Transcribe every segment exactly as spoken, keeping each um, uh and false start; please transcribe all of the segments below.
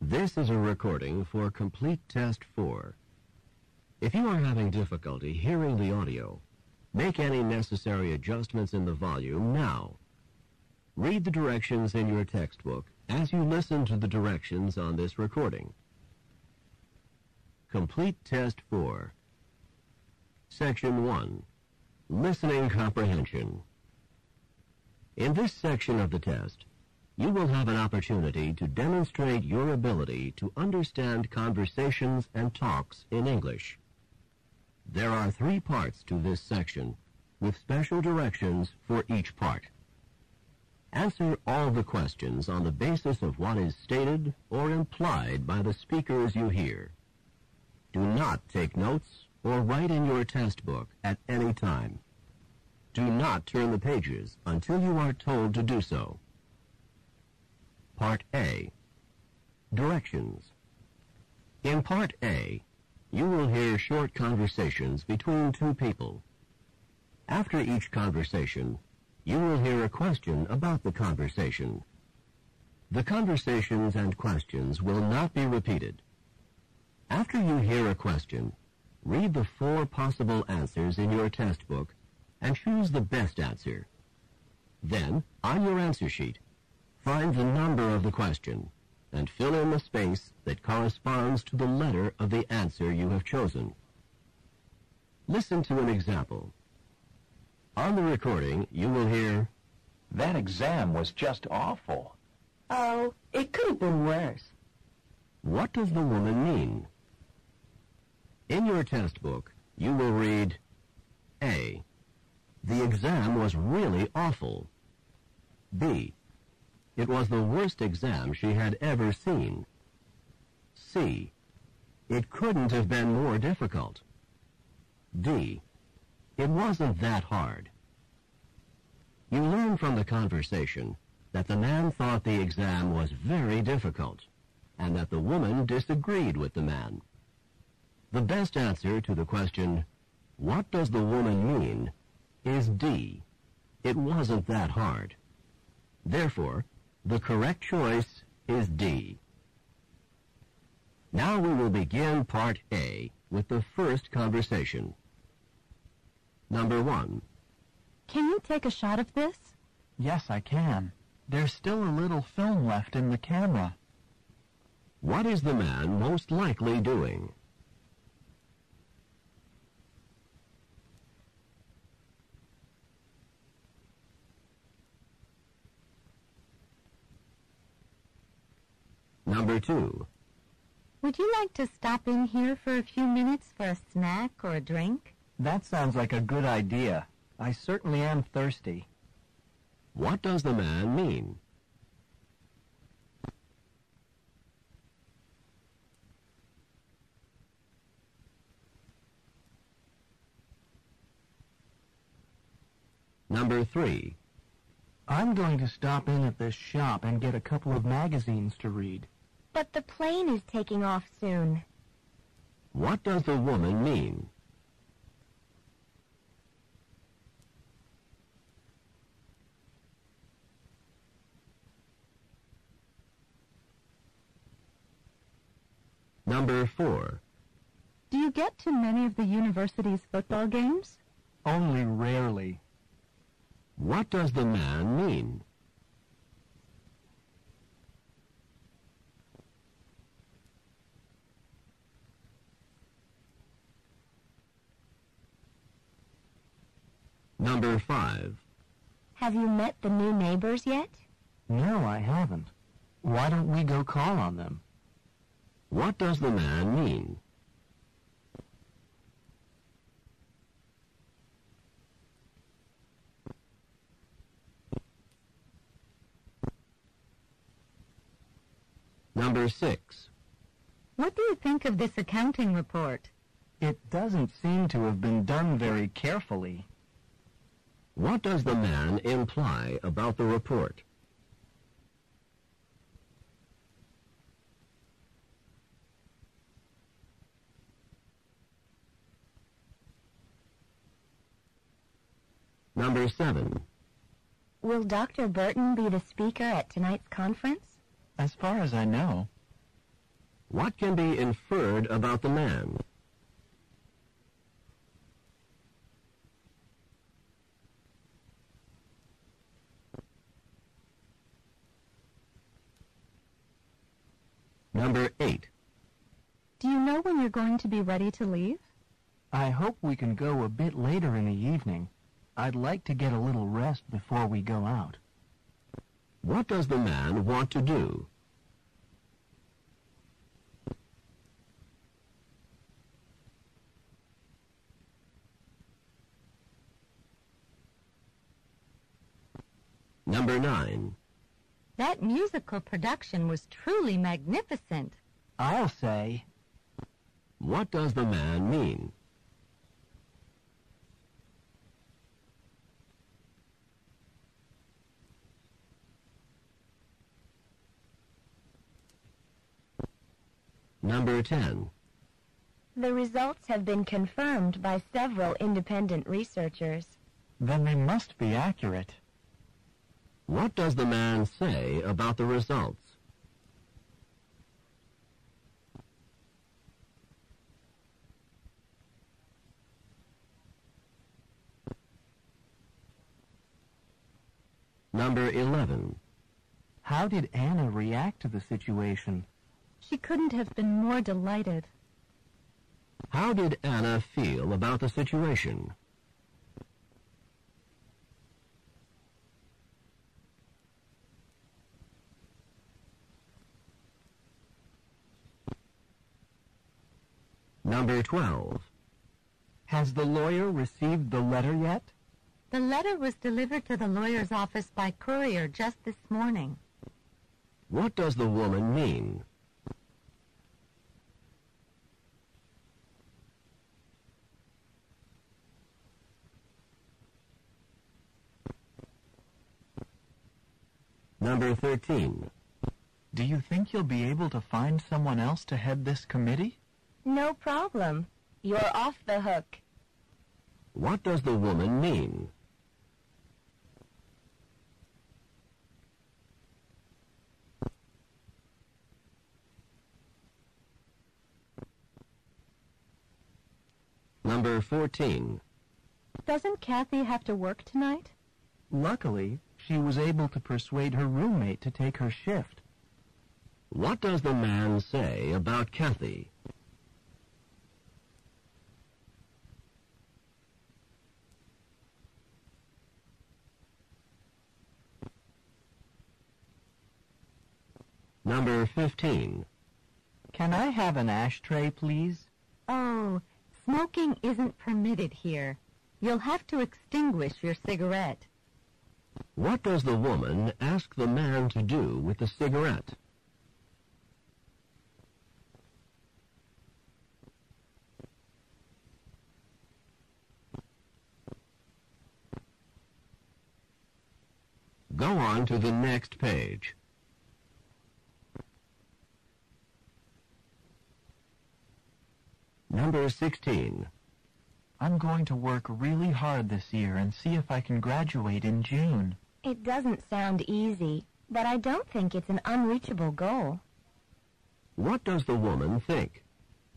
This is a recording for Complete Test four. If you are having difficulty hearing the audio, make any necessary adjustments in the volume now. Read the directions in your textbook as you listen to the directions on this recording. Complete Test four. Section one. Listening Comprehension. In this section of the test, you will have an opportunity to demonstrate your ability to understand conversations and talks in English. There are three parts to this section, with special directions for each part. Answer all the questions on the basis of what is stated or implied by the speakers you hear. Do not take notes or write in your test book at any time. Do not turn the pages until you are told to do so. Part A. Directions. In Part A, you will hear short conversations between two people. After each conversation, you will hear a question about the conversation. The conversations and questions will not be repeated. After you hear a question, read the four possible answers in your test book and choose the best answer. Then, on your answer sheet, find the number of the question and fill in the space that corresponds to the letter of the answer you have chosen. Listen to an example. On the recording, you will hear, "That exam was just awful." Oh, it could have been worse. What does the woman mean? In your test book, you will read, A. The exam was really awful. B. It was the worst exam she had ever seen. C. It couldn't have been more difficult. D. It wasn't that hard. You learn from the conversation that the man thought the exam was very difficult and that the woman disagreed with the man. The best answer to the question, "What does the woman mean?" is D. It wasn't that hard. Therefore, the correct choice is D. Now we will begin Part A with the first conversation. Number one. Can you take a shot of this? Yes, I can. There's still a little film left in the camera. What is the man most likely doing? Number two. Would you like to stop in here for a few minutes for a snack or a drink? That sounds like a good idea. I certainly am thirsty. What does the man mean? Number three. I'm going to stop in at this shop and get a couple of magazines to read. But the plane is taking off soon. What does the woman mean? Number four. Do you get to many of the university's football games? Only rarely. What does the man mean? Number five. Have you met the new neighbors yet? No, I haven't. Why don't we go call on them? What does the man mean? Number six. What do you think of this accounting report? It doesn't seem to have been done very carefully. What does the man imply about the report? Number seven. Will Doctor Burton be the speaker at tonight's conference? As far as I know. What can be inferred about the man? Number eight. Do you know when you're going to be ready to leave? I hope we can go a bit later in the evening. I'd like to get a little rest before we go out. What does the man want to do? Number nine. That musical production was truly magnificent. I'll say, What does the man mean? Number ten. The results have been confirmed by several independent researchers. then they must be accurate. What does the man say about the results? Number eleven. How did Anna react to the situation? She couldn't have been more delighted. How did Anna feel about the situation? Number twelve. Has the lawyer received the letter yet? The letter was delivered to the lawyer's office by courier just this morning. What does the woman mean? Number thirteen. Do you think you'll be able to find someone else to head this committee? No problem. You're off the hook. What does the woman mean? Number fourteen. Doesn't Kathy have to work tonight? Luckily, she was able to persuade her roommate to take her shift. What does the man say about Kathy? Number fifteen. Can I have an ashtray, please? Oh, smoking isn't permitted here. You'll have to extinguish your cigarette. What does the woman ask the man to do with the cigarette? Go on to the next page. Number sixteen. I'm going to work really hard this year and see if I can graduate in June. It doesn't sound easy, but I don't think it's an unreachable goal. What does the woman think?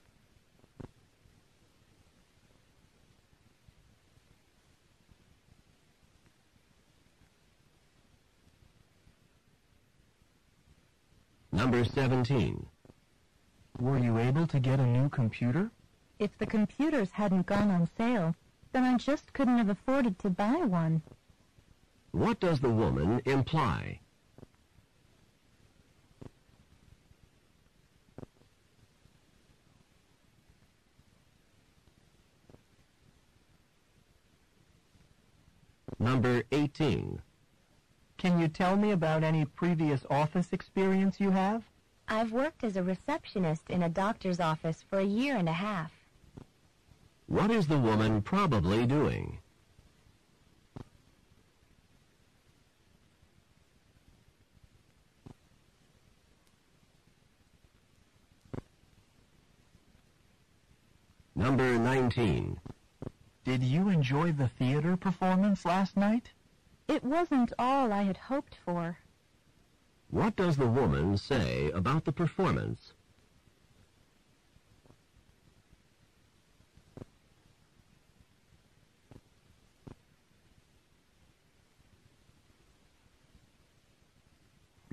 Number seventeen. Were you able to get a new computer? If the computers hadn't gone on sale, then I just couldn't have afforded to buy one. What does the woman imply? Number eighteen. Can you tell me about any previous office experience you have? I've worked as a receptionist in a doctor's office for a year and a half. What is the woman probably doing? Number nineteen. Did you enjoy the theater performance last night? It wasn't all I had hoped for. What does the woman say about the performance?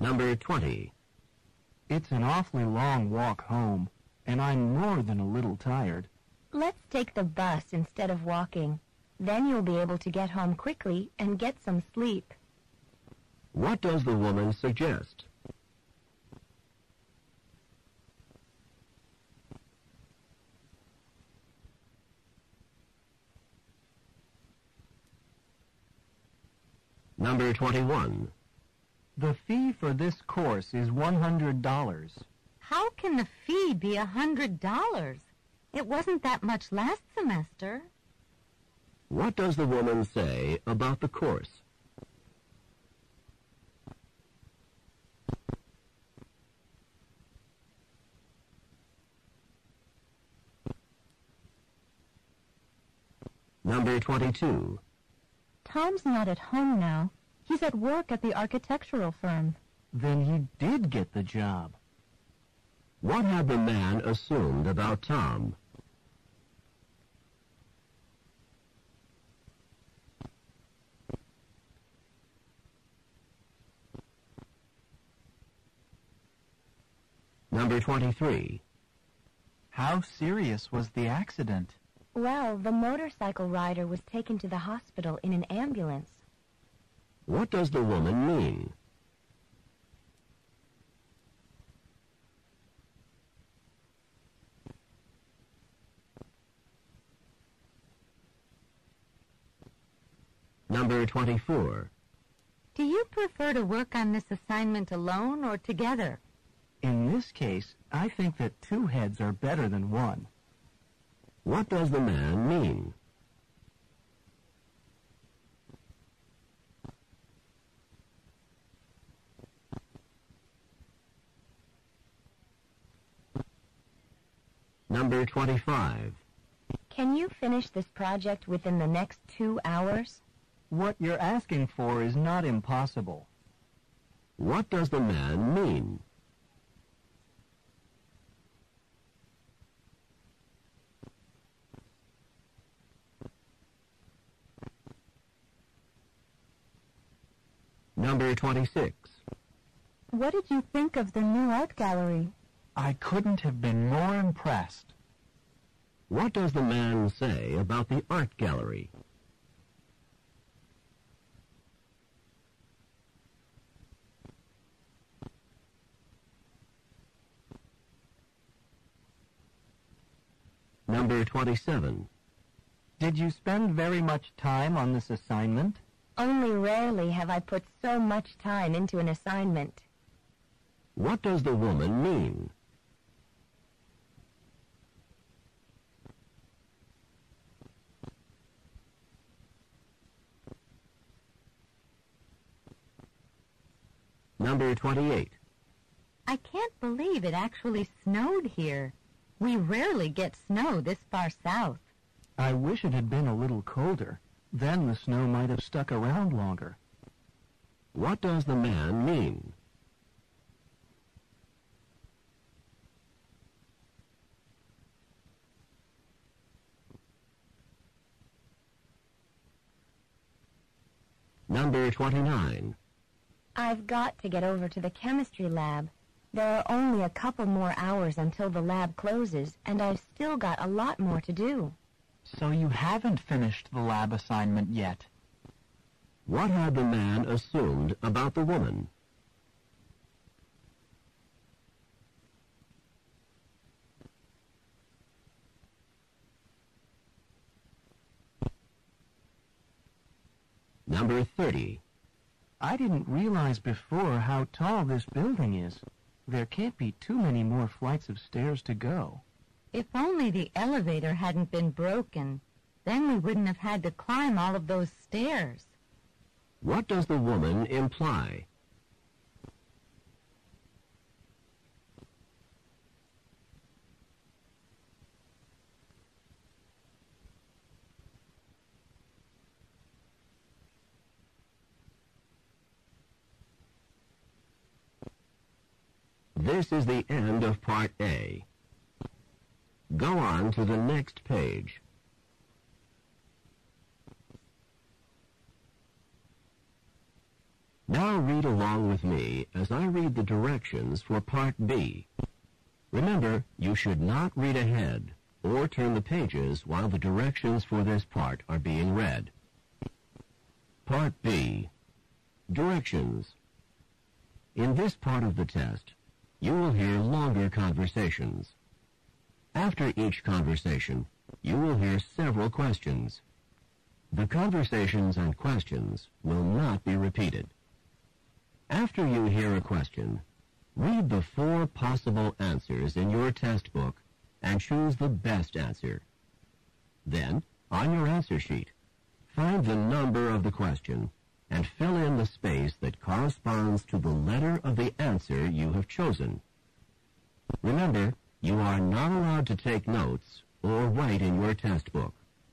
Number twenty. It's an awfully long walk home, and I'm more than a little tired. Let's take the bus instead of walking. Then you'll be able to get home quickly and get some sleep. What does the woman suggest? Number twenty-one. The fee for this course is one hundred dollars. How can the fee be a hundred dollars? It wasn't that much last semester. What does the woman say about the course? Number twenty-two. Tom's not at home now. He's at work at the architectural firm. Then he did get the job. What had the man assumed about Tom? Number twenty-three. How serious was the accident? Well, the motorcycle rider was taken to the hospital in an ambulance. What does the woman mean? Number twenty-four. Do you prefer to work on this assignment alone or together? In this case, I think that two heads are better than one. What does the man mean? Number twenty-five. Can you finish this project within the next two hours? What you're asking for is not impossible. What does the man mean? Number twenty-six. What did you think of the new art gallery? I couldn't have been more impressed. What does the man say about the art gallery? Number twenty-seven. Did you spend very much time on this assignment? Only rarely have I put so much time into an assignment. What does the woman mean? Number twenty-eight. I can't believe it actually snowed here. We rarely get snow this far south. I wish it had been a little colder. Then the snow might have stuck around longer. What does the man mean? Number twenty-nine. I've got to get over to the chemistry lab. There are only a couple more hours until the lab closes, and I've still got a lot more to do. So you haven't finished the lab assignment yet. What had the man assumed about the woman? Number thirty. I didn't realize before how tall this building is. There can't be too many more flights of stairs to go. If only the elevator hadn't been broken, then we wouldn't have had to climb all of those stairs. What does the woman imply? This is the end of Part A. Go on to the next page. Now read along with me as I read the directions for Part B. Remember, you should not read ahead or turn the pages while the directions for this part are being read. Part B. Directions. In this part of the test, you will hear longer conversations. After each conversation, you will hear several questions. The conversations and questions will not be repeated. After you hear a question, read the four possible answers in your test book and choose the best answer. Then, on your answer sheet, find the number of the question and fill in the space that corresponds to the letter of the answer you have chosen. Remember, you are not allowed to take notes or write in your test book.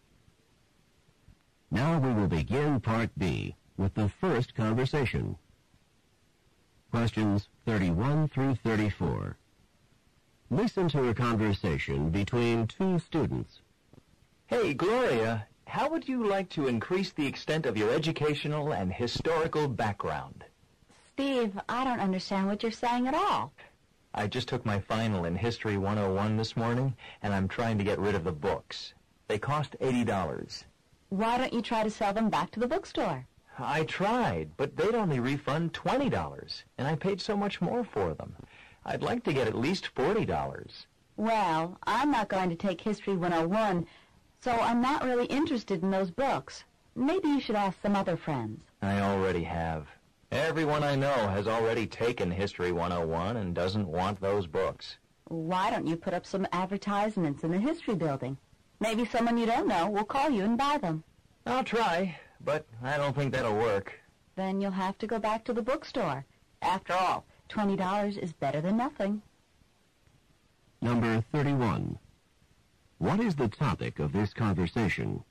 Now we will begin Part B with the first conversation. Questions thirty-one through thirty-four. Listen to a conversation between two students. Hey, Gloria, how would you like to increase the extent of your educational and historical background? Steve, I don't understand what you're saying at all. I just took my final in History one oh one this morning, and I'm trying to get rid of the books. They cost eighty dollars. Why don't you try to sell them back to the bookstore? I tried, but they'd only refund twenty dollars, and I paid so much more for them. I'd like to get at least forty dollars. Well, I'm not going to take History one oh one, so I'm not really interested in those books. Maybe you should ask some other friends. I already have. Everyone I know has already taken History one oh one and doesn't want those books. Why don't you put up some advertisements in the History building? Maybe someone you don't know will call you and buy them. I'll try, but I don't think that'll work. Then you'll have to go back to the bookstore. After all, twenty dollars is better than nothing. Number thirty-one. What is the topic of this conversation?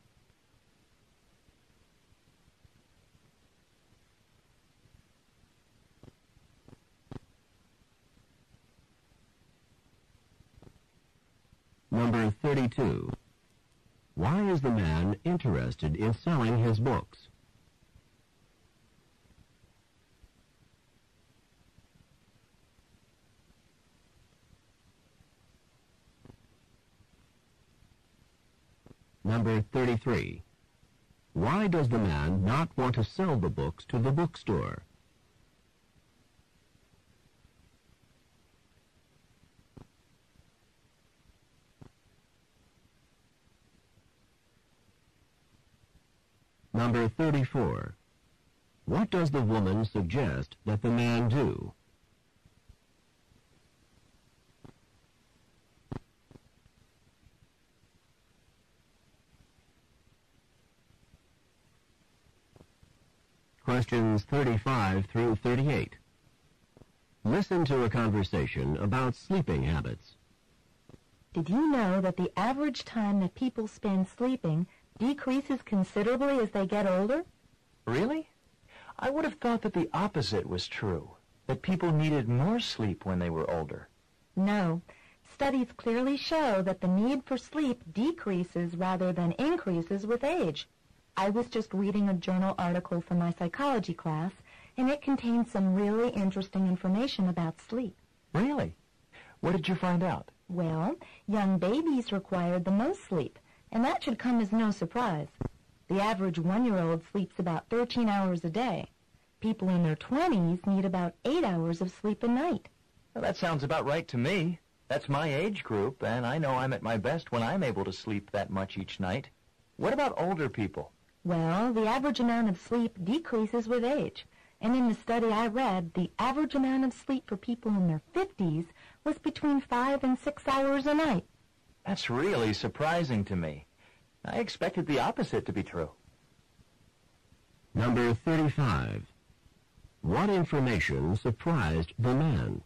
Number thirty-two. Why is the man interested in selling his books? Number thirty-three. Why does the man not want to sell the books to the bookstore? Number thirty-four. What does the woman suggest that the man do? Questions thirty-five through thirty-eight. Listen to a conversation about sleeping habits. Did you know that the average time that people spend sleeping decreases considerably as they get older? Really? I would have thought that the opposite was true, that people needed more sleep when they were older. No. Studies clearly show that the need for sleep decreases rather than increases with age. I was just reading a journal article from my psychology class, and it contained some really interesting information about sleep. Really? What did you find out? Well, young babies required the most sleep, and that should come as no surprise. The average one-year-old sleeps about thirteen hours a day. People in their twenties need about eight hours of sleep a night. Well, that sounds about right to me. That's my age group, and I know I'm at my best when I'm able to sleep that much each night. What about older people? Well, the average amount of sleep decreases with age. And in the study I read, the average amount of sleep for people in their fifties was between five and six hours a night. That's really surprising to me. I expected the opposite to be true. Number thirty-five. What information surprised the man?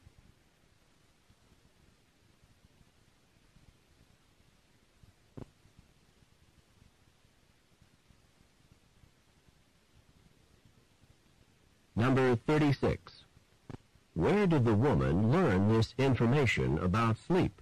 Number thirty-six. Where did the woman learn this information about sleep?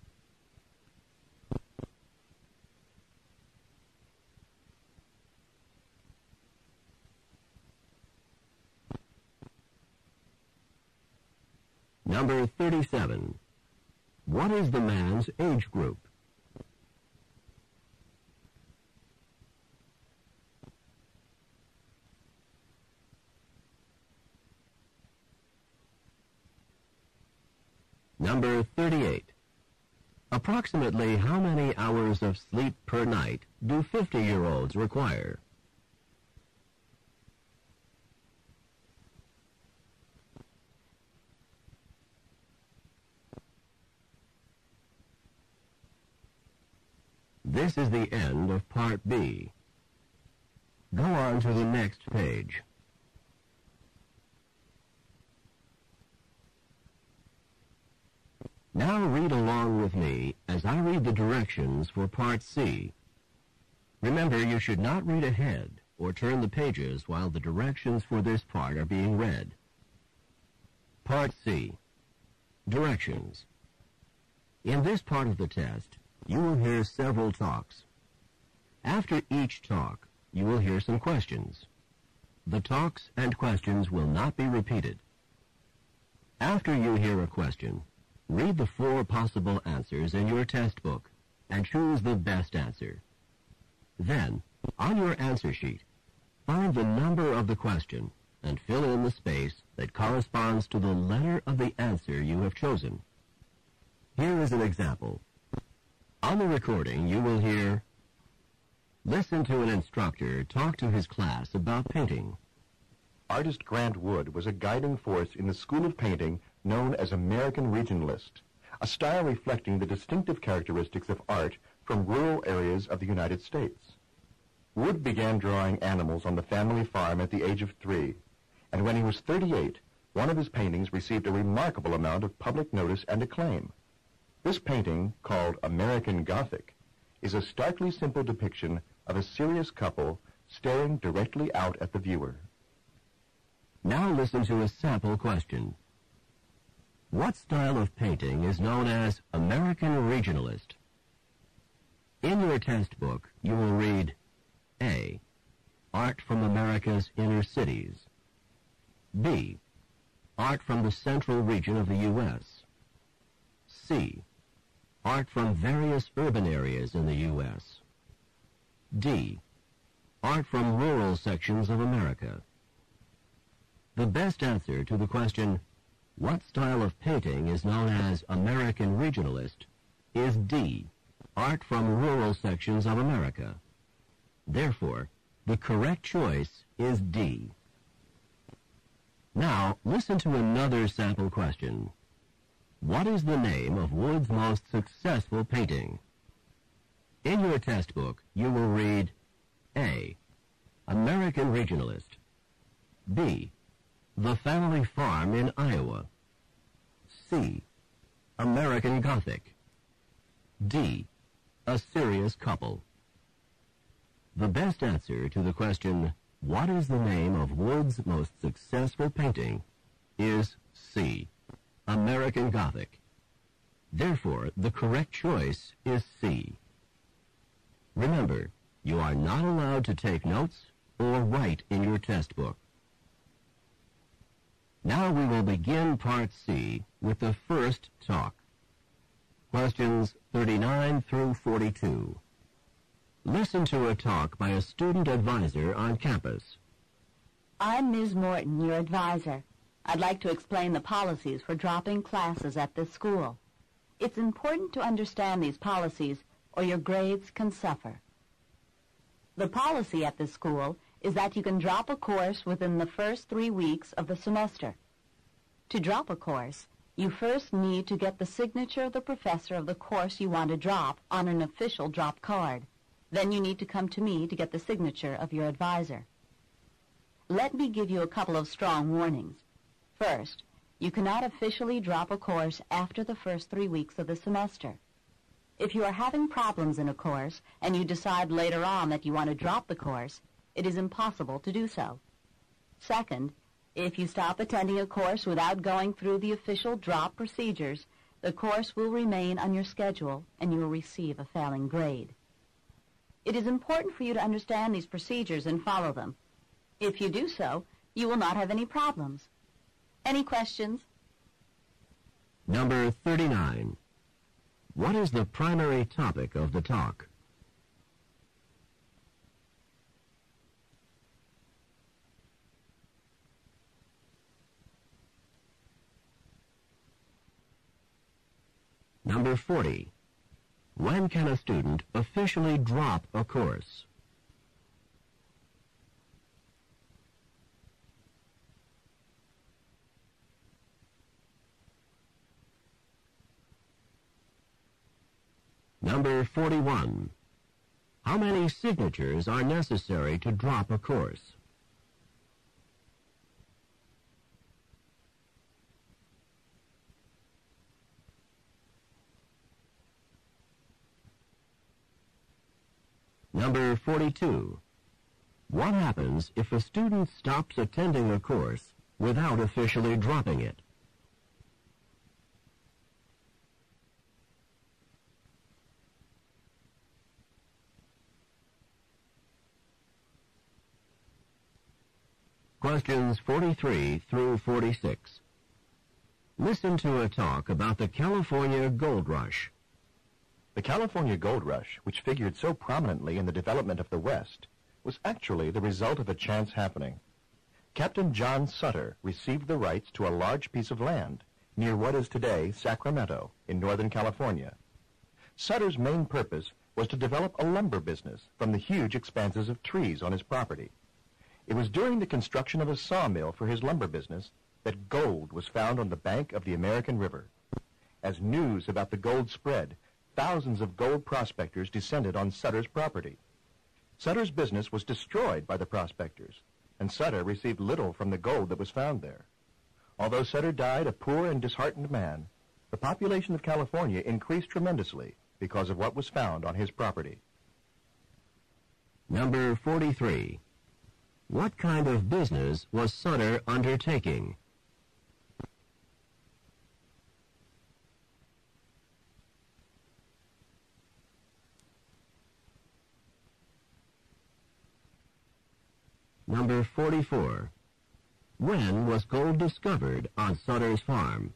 Number thirty-seven. What is the man's age group? Number thirty-eight. Approximately how many hours of sleep per night do fifty-year-olds require? This is the end of Part B. Go on to the next page. Now read along with me as I read the directions for Part C. Remember, you should not read ahead or turn the pages while the directions for this part are being read. Part C. Directions. In this part of the test, you will hear several talks. After each talk, you will hear some questions. The talks and questions will not be repeated. After you hear a question, read the four possible answers in your test book and choose the best answer. Then, on your answer sheet, find the number of the question and fill in the space that corresponds to the letter of the answer you have chosen. Here is an example. On the recording, you will hear, listen to an instructor talk to his class about painting. Artist Grant Wood was a guiding force in the school of painting known as American Regionalist, a style reflecting the distinctive characteristics of art from rural areas of the United States. Wood began drawing animals on the family farm at the age of three, and when he was thirty-eight, one of his paintings received a remarkable amount of public notice and acclaim. This painting, called American Gothic, is a starkly simple depiction of a serious couple staring directly out at the viewer. Now listen to a sample question. What style of painting is known as American Regionalist? In your test book, you will read A. Art from America's inner cities. B. Art from the central region of the U S C. Art from various urban areas in the U S D. Art from rural sections of America. The best answer to the question, what style of painting is known as American Regionalist, is D. Art from rural sections of America. Therefore, the correct choice is D. Now, listen to another sample question. What is the name of Wood's most successful painting? In your test book, you will read A. American Regionalist. B. The Family Farm in Iowa. C. American Gothic. D. A Serious Couple. The best answer to the question, what is the name of Wood's most successful painting, is C. American Gothic. Therefore, the correct choice is C. Remember, you are not allowed to take notes or write in your test book. Now we will begin Part C with the first talk. Questions thirty-nine through forty-two. Listen to a talk by a student advisor on campus. I'm Miz Morton, your advisor. I'd like to explain the policies for dropping classes at this school. It's important to understand these policies, or your grades can suffer. The policy at this school is that you can drop a course within the first three weeks of the semester. To drop a course, you first need to get the signature of the professor of the course you want to drop on an official drop card. Then you need to come to me to get the signature of your advisor. Let me give you a couple of strong warnings. First, you cannot officially drop a course after the first three weeks of the semester. If you are having problems in a course and you decide later on that you want to drop the course, it is impossible to do so. Second, if you stop attending a course without going through the official drop procedures, the course will remain on your schedule and you will receive a failing grade. It is important for you to understand these procedures and follow them. If you do so, you will not have any problems. Any questions? Number thirty-nine. What is the primary topic of the talk? Number forty. When can a student officially drop a course? Number forty-one. How many signatures are necessary to drop a course? Number forty-two. What happens if a student stops attending a course without officially dropping it? Questions forty-three through forty-six. Listen to a talk about the California Gold Rush. The California Gold Rush, which figured so prominently in the development of the West, was actually the result of a chance happening. Captain John Sutter received the rights to a large piece of land near what is today Sacramento in Northern California. Sutter's main purpose was to develop a lumber business from the huge expanses of trees on his property. It was during the construction of a sawmill for his lumber business that gold was found on the bank of the American River. As news about the gold spread, thousands of gold prospectors descended on Sutter's property. Sutter's business was destroyed by the prospectors, and Sutter received little from the gold that was found there. Although Sutter died a poor and disheartened man, the population of California increased tremendously because of what was found on his property. Number forty-three. What kind of business was Sutter undertaking? Number forty-four. When was gold discovered on Sutter's farm?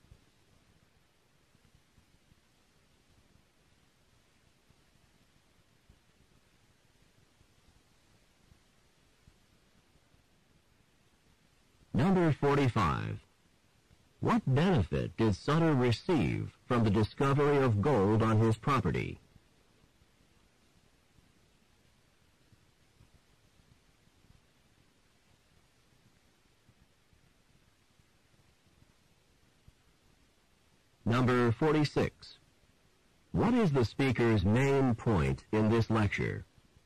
Number forty-five. What benefit did Sutter receive from the discovery of gold on his property? Number forty-six. What is the speaker's main point in this lecture?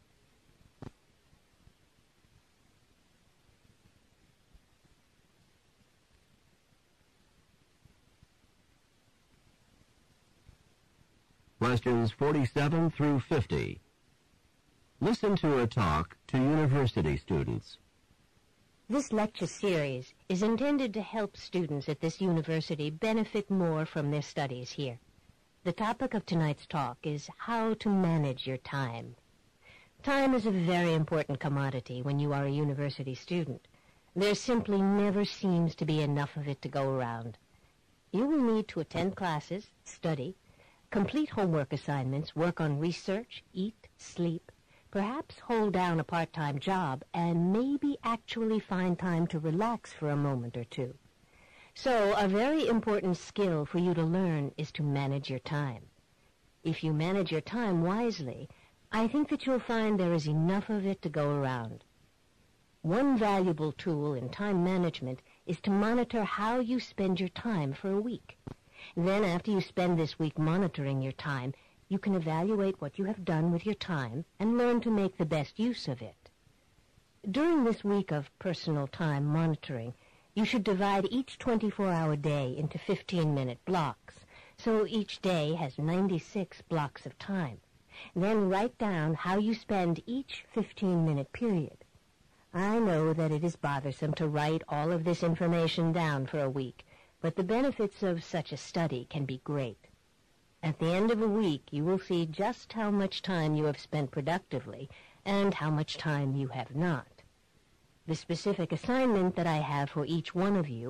Questions forty-seven through fifty. Listen to a talk to university students. This lecture series is intended to help students at this university benefit more from their studies here. The topic of tonight's talk is how to manage your time. Time is a very important commodity when you are a university student. There simply never seems to be enough of it to go around. You will need to attend classes, study, complete homework assignments, work on research, eat, sleep, perhaps hold down a part-time job, and maybe actually find time to relax for a moment or two. So, a very important skill for you to learn is to manage your time. If you manage your time wisely, I think that you'll find there is enough of it to go around. One valuable tool in time management is to monitor how you spend your time for a week. Then, after you spend this week monitoring your time, you can evaluate what you have done with your time and learn to make the best use of it. During this week of personal time monitoring, you should divide each twenty-four hour day into fifteen-minute blocks, so each day has ninety-six blocks of time. Then write down how you spend each fifteen-minute period. I know that it is bothersome to write all of this information down for a week, but the benefits of such a study can be great. At the end of a week, you will see just how much time you have spent productively and how much time you have not. The specific assignment that I have for each one of you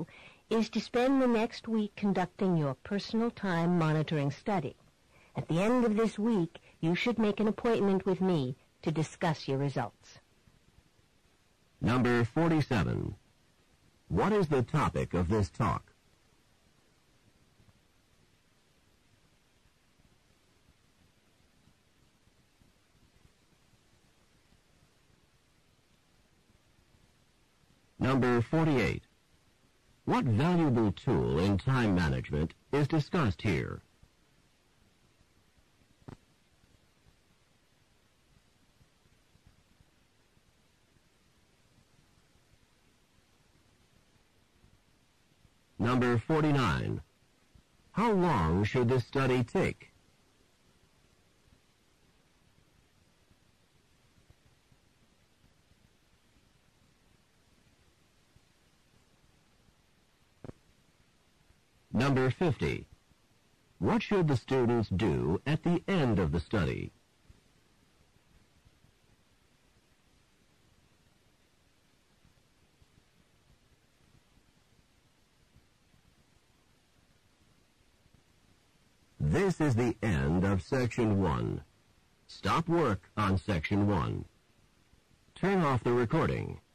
is to spend the next week conducting your personal time monitoring study. At the end of this week, you should make an appointment with me to discuss your results. Number forty-seven. What is the topic of this talk? Number forty-eight. What valuable tool in time management is discussed here? Number forty-nine. How long should this study take? Number fifty. What should the students do at the end of the study? This is the end of Section one. Stop work on Section one. Turn off the recording.